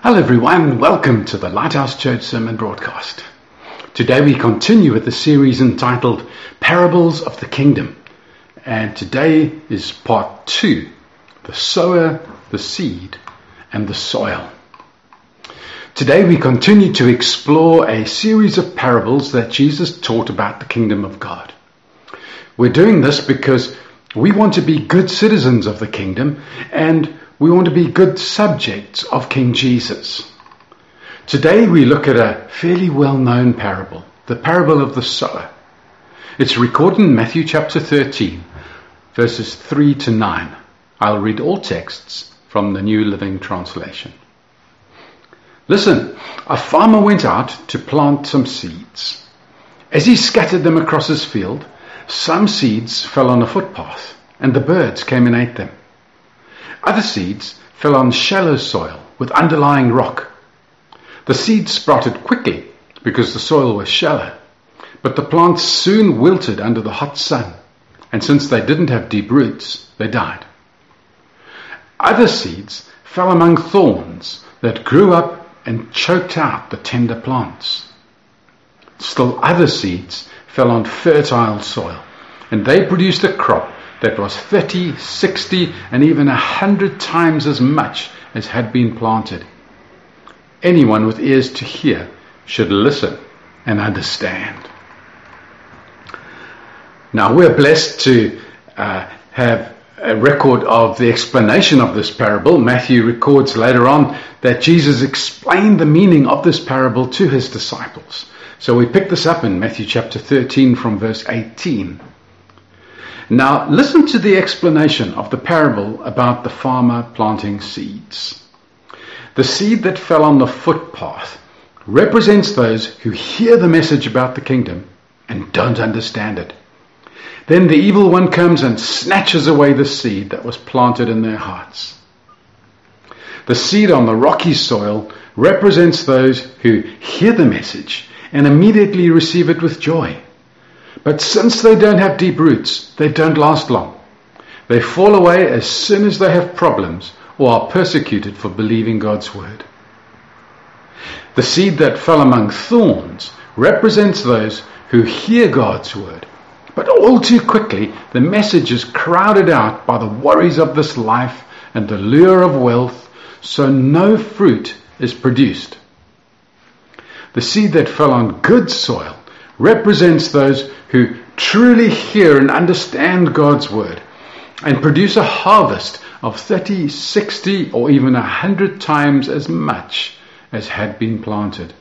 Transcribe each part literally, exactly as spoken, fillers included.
Hello everyone, welcome to the Lighthouse Church Sermon Broadcast. Today we continue with the series entitled Parables of the Kingdom. And today is part two, the sower, the seed, and the soil. Today we continue to explore a series of parables that Jesus taught about the kingdom of God. We're doing this because we want to be good citizens of the kingdom and we want to be good subjects of King Jesus. Today we look at a fairly well-known parable, the parable of the sower. It's recorded in Matthew chapter thirteen, verses three to nine. I'll read all texts from the New Living Translation. Listen, a farmer went out to plant some seeds. As he scattered them across his field, some seeds fell on a footpath, and the birds came and ate them. Other seeds fell on shallow soil with underlying rock. The seeds sprouted quickly because the soil was shallow, but the plants soon wilted under the hot sun, and since they didn't have deep roots, they died. Other seeds fell among thorns that grew up and choked out the tender plants. Still other seeds fell on fertile soil, and they produced a crop that was thirty, sixty, and even a hundred times as much as had been planted. Anyone with ears to hear should listen and understand. Now we're blessed to uh, have a record of the explanation of this parable. Matthew records later on that Jesus explained the meaning of this parable to his disciples. So we pick this up in Matthew chapter thirteen from verse eighteen. Now, listen to the explanation of the parable about the farmer planting seeds. The seed that fell on the footpath represents those who hear the message about the kingdom and don't understand it. Then the evil one comes and snatches away the seed that was planted in their hearts. The seed on the rocky soil represents those who hear the message and immediately receive it with joy. But since they don't have deep roots, they don't last long. They fall away as soon as they have problems or are persecuted for believing God's word. The seed that fell among thorns represents those who hear God's word, but all too quickly the message is crowded out by the worries of this life and the lure of wealth, so no fruit is produced. The seed that fell on good soil represents those who truly hear and understand God's word and produce a harvest of thirty, sixty, or even a hundred times as much as had been planted.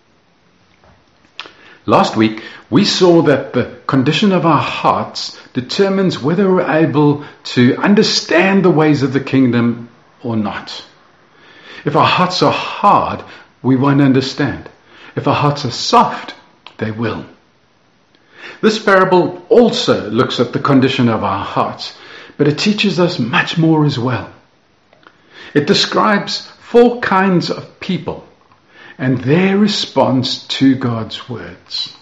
Last week, we saw that the condition of our hearts determines whether we're able to understand the ways of the kingdom or not. If our hearts are hard, we won't understand. If our hearts are soft, they will. This parable also looks at the condition of our hearts, but it teaches us much more as well. It describes four kinds of people and their response to God's words.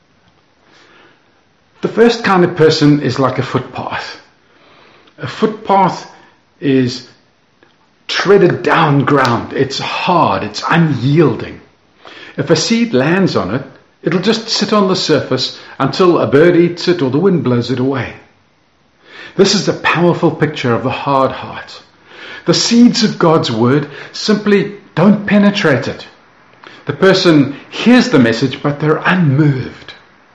The first kind of person is like a footpath. A footpath is treaded down ground. It's hard, it's unyielding. If a seed lands on it, it'll just sit on the surface until a bird eats it or the wind blows it away. This is a powerful picture of the hard heart. The seeds of God's word simply don't penetrate it. The person hears the message, but they're unmoved.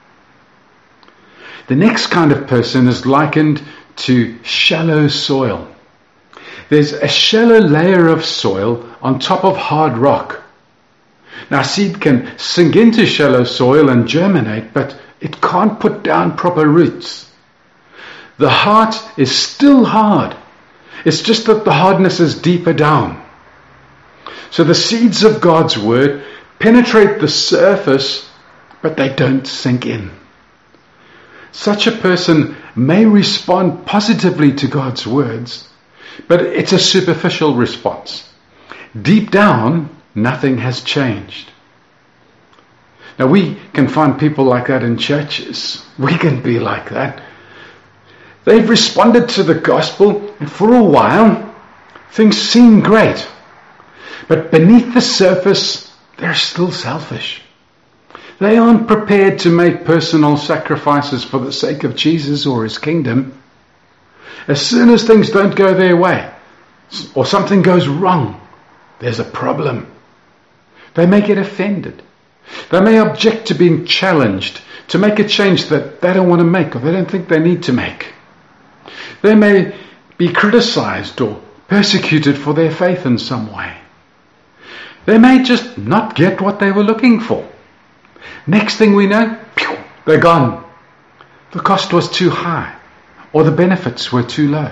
The next kind of person is likened to shallow soil. There's a shallow layer of soil on top of hard rock. Now, seed can sink into shallow soil and germinate, but it can't put down proper roots. The heart is still hard. It's just that the hardness is deeper down. So the seeds of God's word penetrate the surface, but they don't sink in. Such a person may respond positively to God's words, but it's a superficial response. Deep down, nothing has changed. Now we can find people like that in churches. We can be like that. They've responded to the gospel, and for a while, things seem great. But beneath the surface, they're still selfish. They aren't prepared to make personal sacrifices for the sake of Jesus or his kingdom. As soon as things don't go their way, or something goes wrong, there's a problem. They may get offended. They may object to being challenged to make a change that they don't want to make or they don't think they need to make. They may be criticized or persecuted for their faith in some way. They may just not get what they were looking for. Next thing we know, pew, they're gone. The cost was too high or the benefits were too low.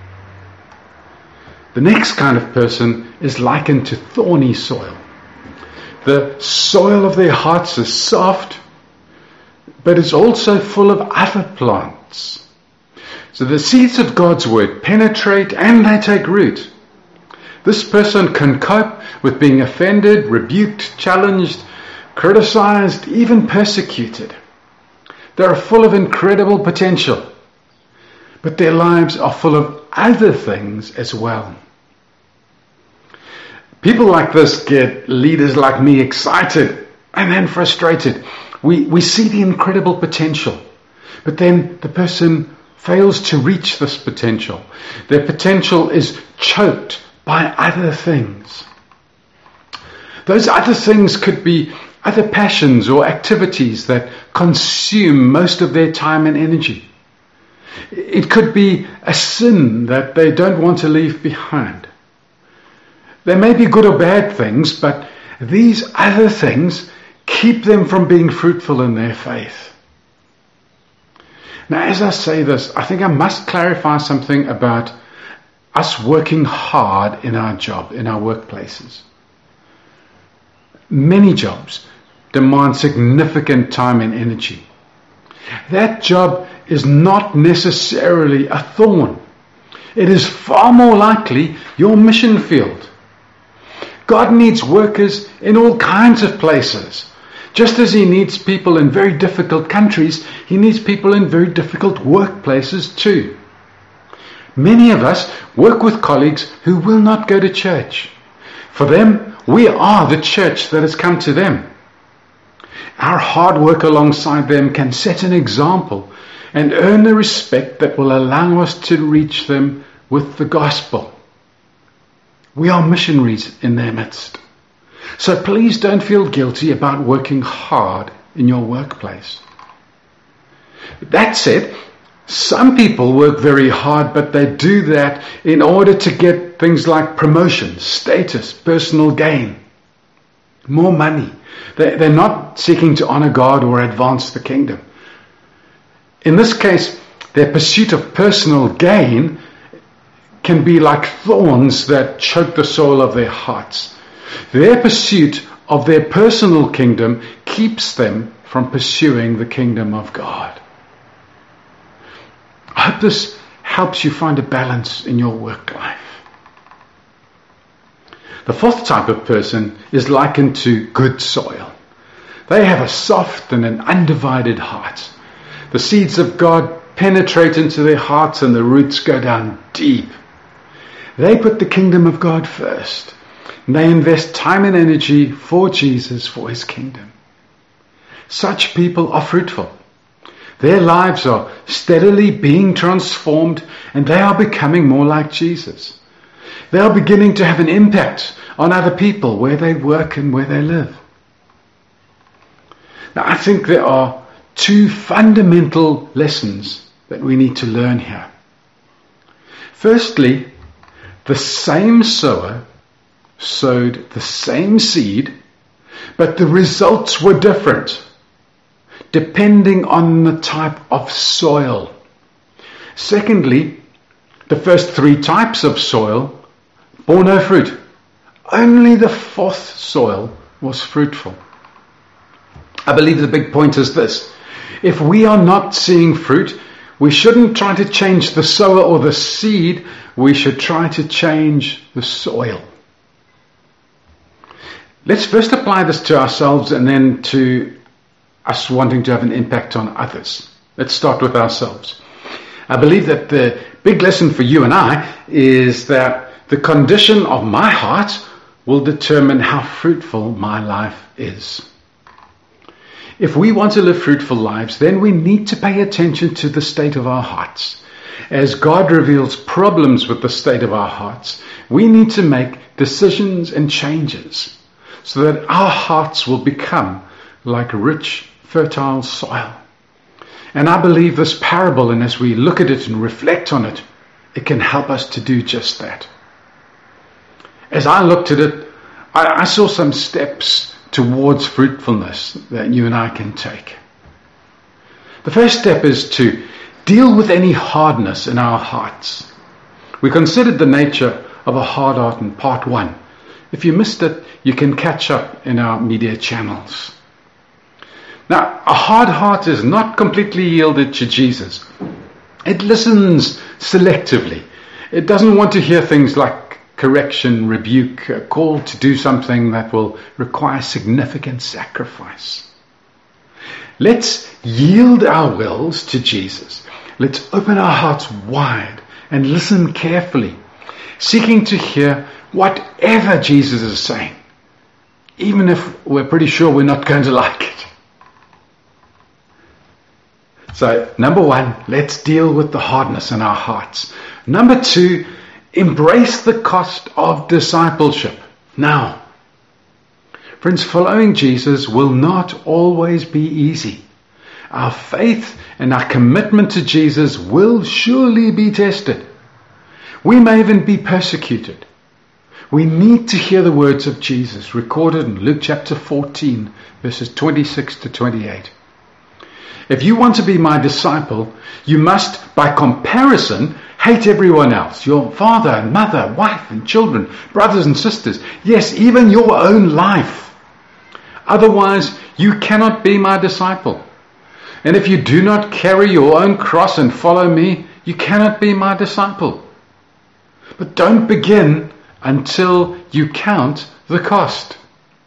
The next kind of person is likened to thorny soil. The soil of their hearts is soft, but it's also full of other plants. So the seeds of God's word penetrate and they take root. This person can cope with being offended, rebuked, challenged, criticized, even persecuted. They are full of incredible potential, but their lives are full of other things as well. People like this get leaders like me excited and then frustrated. We, we see the incredible potential, but then the person fails to reach this potential. Their potential is choked by other things. Those other things could be other passions or activities that consume most of their time and energy. It could be a sin that they don't want to leave behind. There may be good or bad things, but these other things keep them from being fruitful in their faith. Now, as I say this, I think I must clarify something about us working hard in our job, in our workplaces. Many jobs demand significant time and energy. That job is not necessarily a thorn. It is far more likely your mission field. God needs workers in all kinds of places. Just as he needs people in very difficult countries, he needs people in very difficult workplaces too. Many of us work with colleagues who will not go to church. For them, we are the church that has come to them. Our hard work alongside them can set an example and earn the respect that will allow us to reach them with the gospel. We are missionaries in their midst. So please don't feel guilty about working hard in your workplace. That said, some people work very hard, but they do that in order to get things like promotion, status, personal gain, more money. They're not seeking to honor God or advance the kingdom. In this case, their pursuit of personal gain can be like thorns that choke the soil of their hearts. Their pursuit of their personal kingdom keeps them from pursuing the kingdom of God. I hope this helps you find a balance in your work life. The fourth type of person is likened to good soil. They have a soft and an undivided heart. The seeds of God penetrate into their hearts and the roots go down deep. They put the kingdom of God first. And they invest time and energy for Jesus, for his kingdom. Such people are fruitful. Their lives are steadily being transformed and they are becoming more like Jesus. They are beginning to have an impact on other people where they work and where they live. Now, I think there are two fundamental lessons that we need to learn here. Firstly, the same sower sowed the same seed, but the results were different, depending on the type of soil. Secondly, the first three types of soil bore no fruit. Only the fourth soil was fruitful. I believe the big point is this. If we are not seeing fruit, we shouldn't try to change the sower or the seed. We should try to change the soil. Let's first apply this to ourselves and then to us wanting to have an impact on others. Let's start with ourselves. I believe that the big lesson for you and I is that the condition of my heart will determine how fruitful my life is. If we want to live fruitful lives, then we need to pay attention to the state of our hearts. As God reveals problems with the state of our hearts, we need to make decisions and changes so that our hearts will become like rich, fertile soil. And I believe this parable, and as we look at it and reflect on it, it can help us to do just that. As I looked at it, I, I saw some steps towards fruitfulness that you and I can take. The first step is to deal with any hardness in our hearts. We considered the nature of a hard heart in part one. If you missed it, you can catch up in our media channels. Now, a hard heart is not completely yielded to Jesus. It listens selectively. It doesn't want to hear things like correction, rebuke, a call to do something that will require significant sacrifice. Let's yield our wills to Jesus. Let's open our hearts wide and listen carefully, seeking to hear whatever Jesus is saying, even if we're pretty sure we're not going to like it. So, number one, let's deal with the hardness in our hearts. Number two, embrace the cost of discipleship. Now, friends, following Jesus will not always be easy. Our faith and our commitment to Jesus will surely be tested. We may even be persecuted. We need to hear the words of Jesus recorded in Luke chapter fourteen, verses twenty-six to twenty-eight. If you want to be my disciple, you must, by comparison, hate everyone else. Your father and mother, wife and children, brothers and sisters. Yes, even your own life. Otherwise, you cannot be my disciple. And if you do not carry your own cross and follow me, you cannot be my disciple. But don't begin until you count the cost.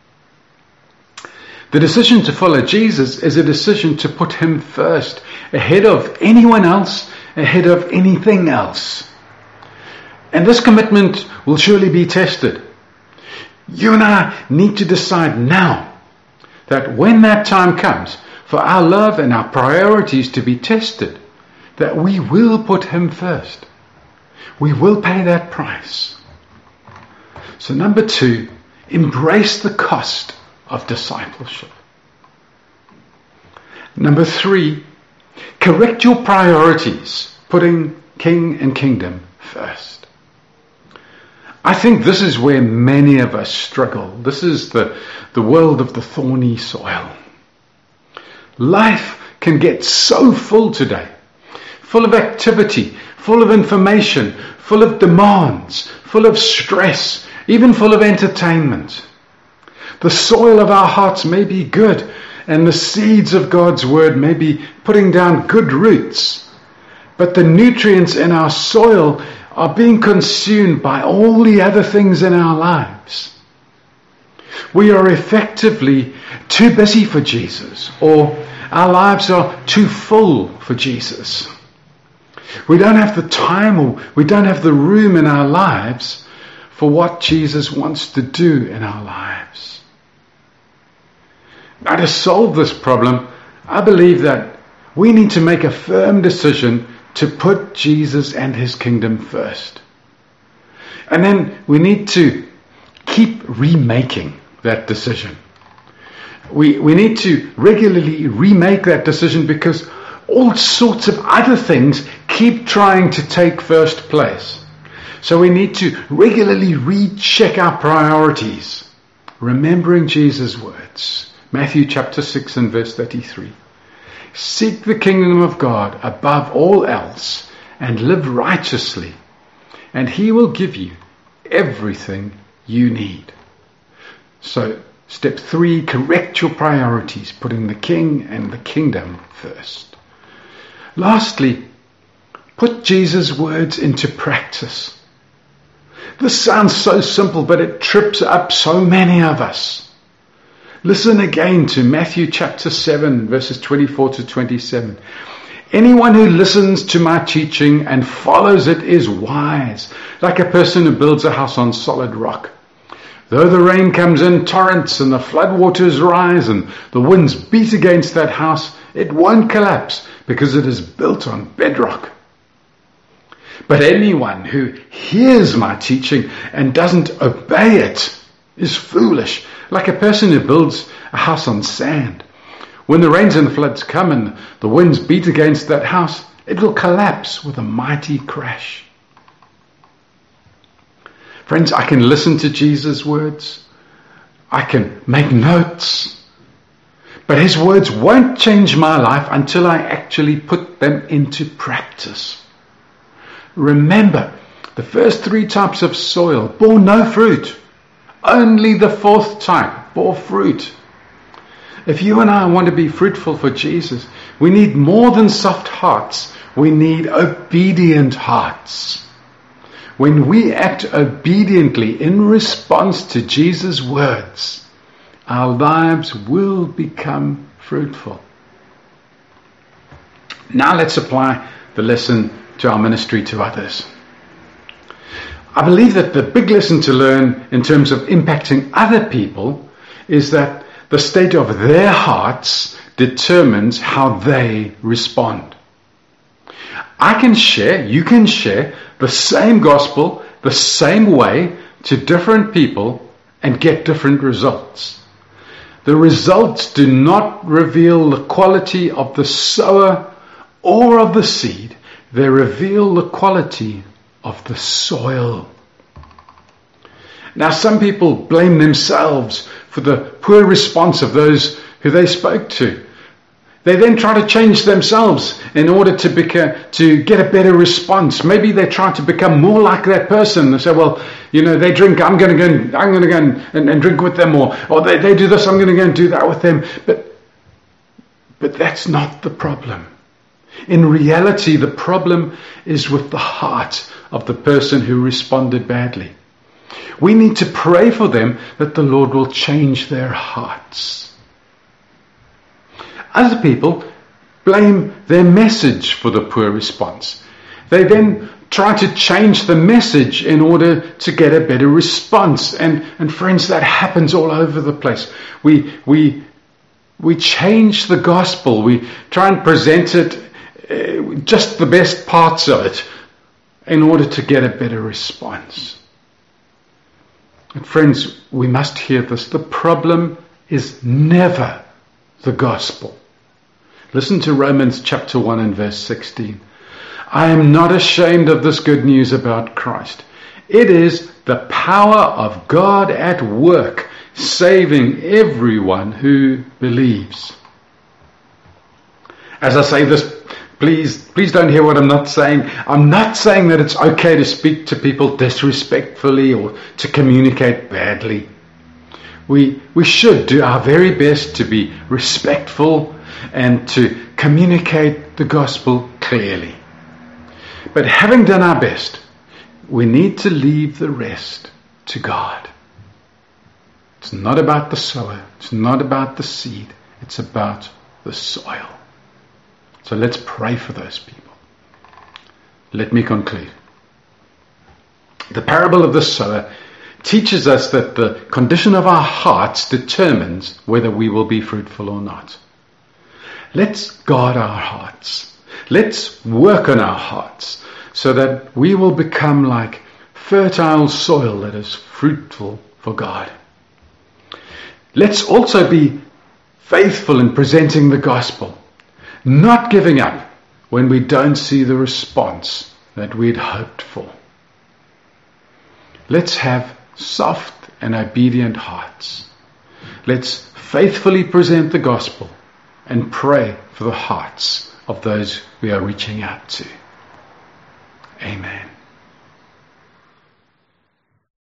The decision to follow Jesus is a decision to put him first, ahead of anyone else, ahead of anything else. And this commitment will surely be tested. You and I need to decide now that when that time comes for our love and our priorities to be tested, that we will put him first. We will pay that price. So number two, embrace the cost of discipleship. Number three, correct your priorities, putting king and kingdom first. I think this is where many of us struggle. This is the, the world of the thorny soil. Life can get so full today, full of activity, full of information, full of demands, full of stress, even full of entertainment. The soil of our hearts may be good, and the seeds of God's word may be putting down good roots, but the nutrients in our soil are being consumed by all the other things in our lives. We are effectively too busy for Jesus, or our lives are too full for Jesus. We don't have the time, or we don't have the room in our lives for what Jesus wants to do in our lives. Now, to solve this problem, I believe that we need to make a firm decision to put Jesus and his kingdom first. And then we need to keep remaking that decision. We, we need to regularly remake that decision because all sorts of other things keep trying to take first place. So we need to regularly recheck our priorities, remembering Jesus' words. Matthew chapter six and verse thirty-three. Seek the kingdom of God above all else and live righteously, and he will give you everything you need. So, step three, correct your priorities, putting the king and the kingdom first. Lastly, put Jesus' words into practice. This sounds so simple, but it trips up so many of us. Listen again to Matthew chapter seven, verses twenty-four to twenty-seven. Anyone who listens to my teaching and follows it is wise, like a person who builds a house on solid rock. Though the rain comes in torrents and the floodwaters rise and the winds beat against that house, it won't collapse because it is built on bedrock. But anyone who hears my teaching and doesn't obey it is foolish, like a person who builds a house on sand. When the rains and floods come and the winds beat against that house, it will collapse with a mighty crash. Friends, I can listen to Jesus' words. I can make notes. But his words won't change my life until I actually put them into practice. Remember, the first three types of soil bore no fruit. Only the fourth type bore fruit. If you and I want to be fruitful for Jesus, we need more than soft hearts. We need obedient hearts. When we act obediently in response to Jesus' words, our lives will become fruitful. Now let's apply the lesson to our ministry to others. I believe that the big lesson to learn in terms of impacting other people is that the state of their hearts determines how they respond. I can share, you can share the same gospel, the same way to different people and get different results. The results do not reveal the quality of the sower or of the seed. They reveal the quality of the soil. Now, some people blame themselves for the poor response of those who they spoke to. They then try to change themselves in order to beca- to get a better response. Maybe they try to become more like that person. They say, well, you know, they drink, I'm going to go and, I'm going to go and, and, and drink with them, or, or they, they do this, I'm going to go and do that with them. But, but that's not the problem. In reality, the problem is with the heart of the person who responded badly. We need to pray for them that the Lord will change their hearts. Other people blame their message for the poor response. They then try to change the message in order to get a better response. And, and friends, that happens all over the place. We, we, we change the gospel. We try and present it, uh, just the best parts of it, in order to get a better response. And friends, we must hear this. The problem is never the gospel. Listen to Romans chapter one and verse sixteen. I am not ashamed of this good news about Christ. It is the power of God at work, saving everyone who believes. As I say this, please, please don't hear what I'm not saying. I'm not saying that it's okay to speak to people disrespectfully or to communicate badly. We, we should do our very best to be respectful and to communicate the gospel clearly. But having done our best, we need to leave the rest to God. It's not about the sower. It's not about the seed. It's about the soil. So let's pray for those people. Let me conclude. The parable of the sower teaches us that the condition of our hearts determines whether we will be fruitful or not. Let's guard our hearts. Let's work on our hearts so that we will become like fertile soil that is fruitful for God. Let's also be faithful in presenting the gospel, not giving up when we don't see the response that we'd hoped for. Let's have soft and obedient hearts. Let's faithfully present the gospel and pray for the hearts of those we are reaching out to. Amen.